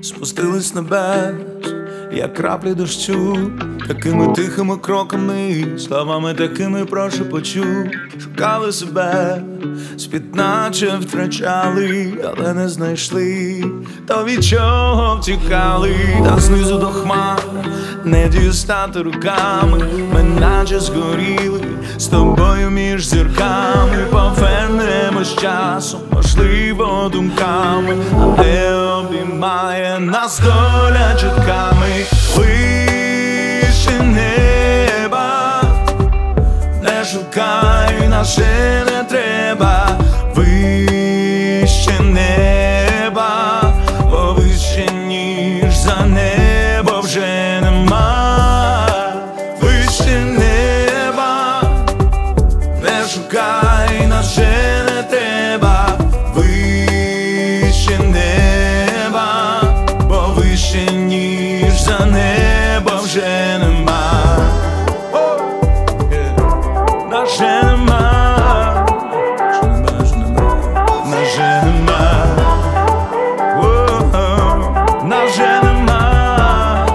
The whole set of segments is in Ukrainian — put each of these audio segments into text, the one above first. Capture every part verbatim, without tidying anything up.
спустились з небес, як краплі дощу, такими тихими кроками, словами такими прошепочу. Шукали себе, світ наче втрачали, але не знайшли, то від чого втікали. Та знизу до хмар не дістати руками, ми наче згоріли з тобою між зірками. Повернемось часом, можливо, думками, але обіймає нас доля чутками. Вище неба не шукай, наше не треба. Вище неба, бо вище ніж за небо вже нема. Вище неба не шукай, наше не треба. Вище неба, бо вище ніж за небо вже нема. Наше нема, наше нема, наше нема.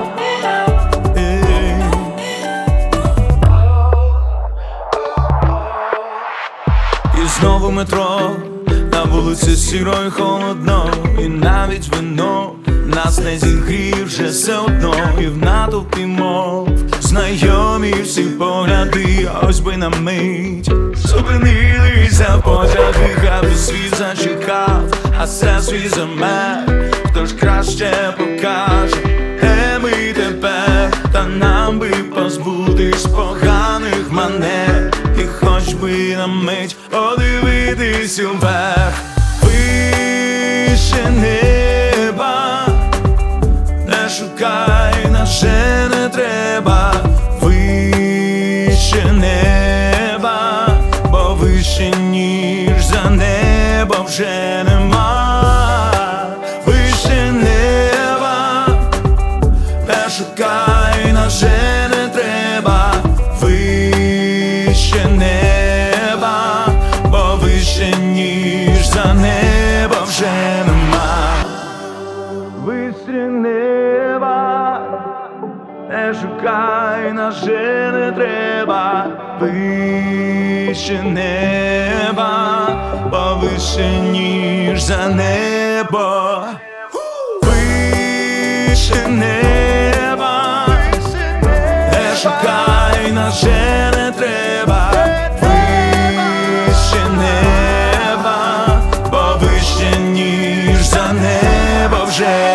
І знову метро, на вулиці сіро й холодно, і навіть вино нас не зігріє вже все одно. І в натовпі мов знайомі всі погляди, ось би на мить зупинилися потяги. Аби світ зачекав, а все світ замер. Хто ж краще покаже, де ми тепер? Та нам би позбутись поганих манер, і хоч би на мить подивитись уверх. Вище неба не шукай, наше не треба. Вище неба, бо вище ніж за небо вже нема. Вище неба не шукай, наше не треба. Вище неба, бо вище ніж за небо вже нема. Вище неба не шукай, наше не треба. Вище неба, бо вище ніж за небо. Вище неба не шукай, наше не треба. Вище неба, бо вище ніж за небо вже